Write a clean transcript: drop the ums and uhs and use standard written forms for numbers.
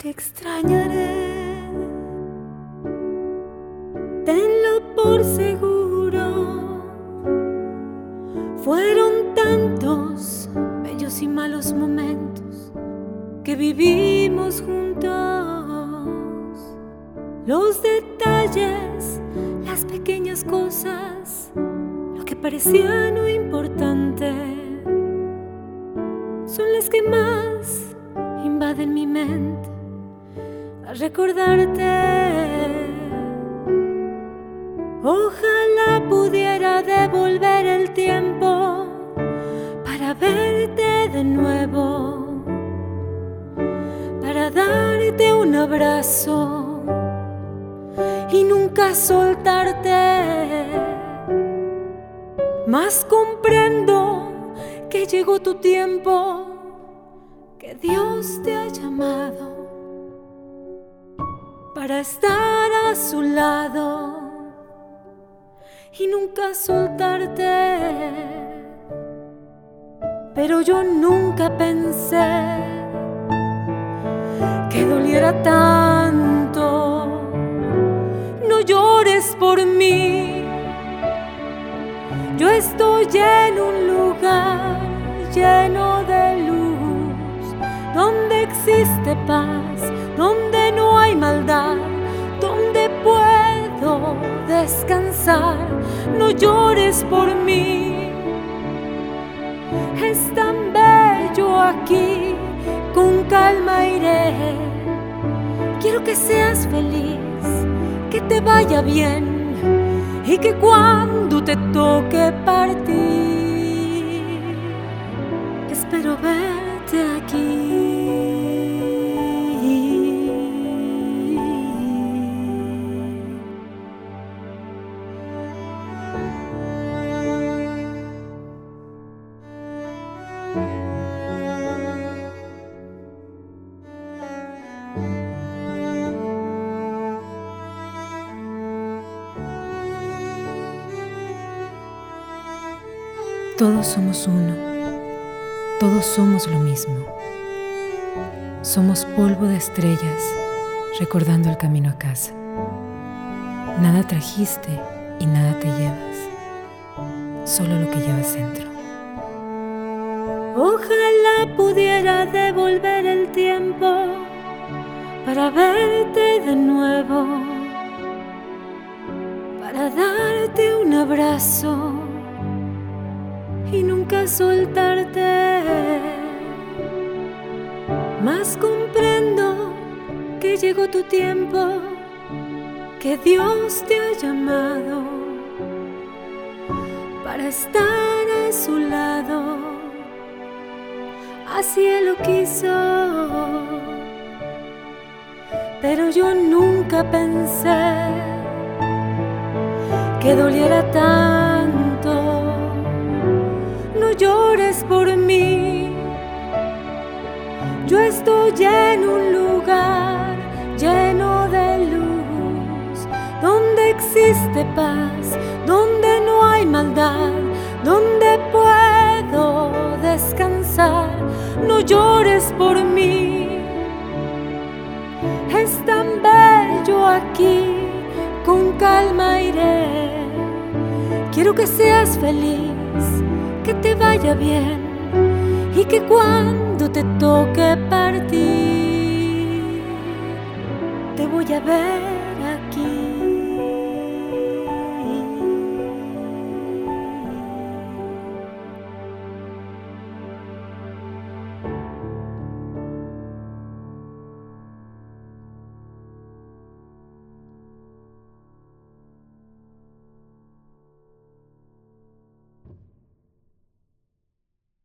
te extrañaré. Tenlo por seguro. Fueron tantos bellos y malos momentos que vivimos juntos. Los detalles, las pequeñas cosas, lo que parecía no importante, son las que más invaden mi mente al recordarte. Ojalá pudiera devolver el tiempo para verte de nuevo, para darte un abrazo y nunca soltarte. Mas comprendo que llegó tu tiempo, que Dios te ha llamado para estar a su lado y nunca soltarte. Pero yo nunca pensé que doliera tanto. No llores por mí. Yo estoy en un lugar lleno de luz, donde existe paz, donde no hay maldad, donde puedo descansar. No llores por mí. Es tan bello aquí, con calma iré. Quiero que seas feliz, que te vaya bien y que cuando te toque partir, espero verte aquí. Todos somos uno, todos somos lo mismo. Somos polvo de estrellas recordando el camino a casa. Nada trajiste y nada te llevas, solo lo que llevas dentro. Ojalá pudiera devolver el tiempo para verte de nuevo, para darte un abrazo y nunca soltarte. Mas comprendo que llegó tu tiempo, que Dios te ha llamado para estar a su lado. Así Él lo quiso. Pero yo nunca pensé que doliera tanto. No llores por mí. Yo estoy en un lugar lleno de luz, donde existe paz, donde no hay maldad, donde puedo descansar. No llores por mí. Es tan bello aquí, con calma iré. Quiero que seas feliz, que te vaya bien y que cuando te toque partir, te voy a ver